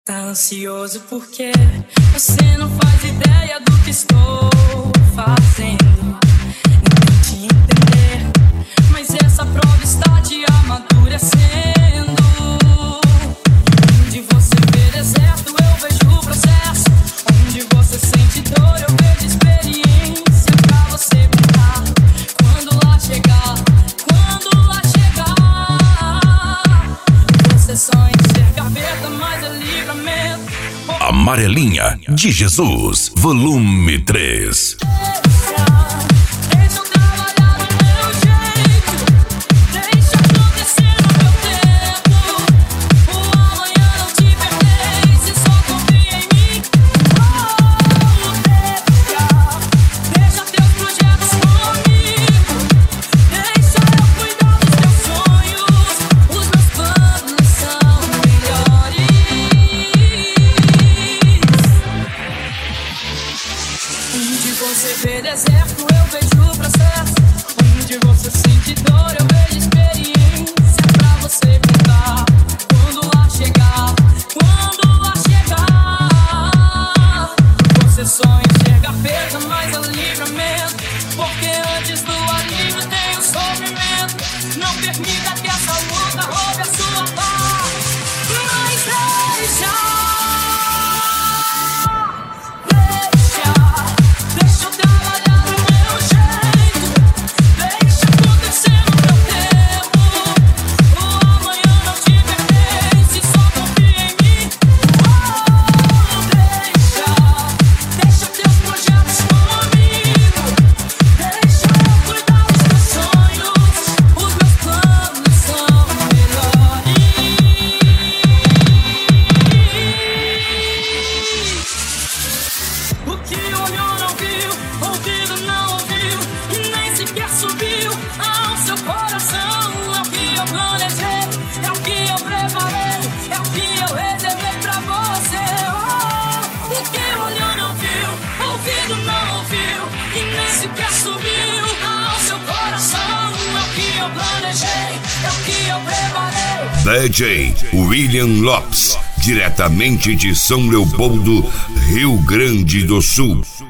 Tá ansioso porque você não faz ideia do que estou fazendo. Não te entender, mas essa prova está te amadurecendo. Onde você vê deserto, eu vejo o processo. Onde você sente dor, eu vejo experiência pra você brincar. Quando lá chegar, você só enxerga a perda, mas é livramento. Amarelinha de Jesus, volume 3. Você vê deserto, eu vejo o processo. Onde você sente dor, eu vejo experiência pra você brincar. Quando lá chegar, você só enxerga a perda, mas é o livramento. Porque antes do alívio tem o sofrimento. Não permita que essa luta roube a sua paz. Mas deixa eu trabalhar do meu jeito. Deixa acontecer no meu tempo. O amanhã não te pertence, só confia em mim. Deixa teus projetos comigo. Deixa eu cuidar dos teus sonhos. Os meus planos são melhores. O que olhou não viu, ouvido não ouviu, e nem sequer subiu ao seu coração. É o que eu planejei, é o que eu preparei, é o que eu reservei pra você. O que olhou não viu, ouvido não ouviu, e nem sequer subiu ao seu coração. É o que eu planejei, é o que eu preparei. DJ William Lopes, diretamente de São Leopoldo, Rio Grande do Sul.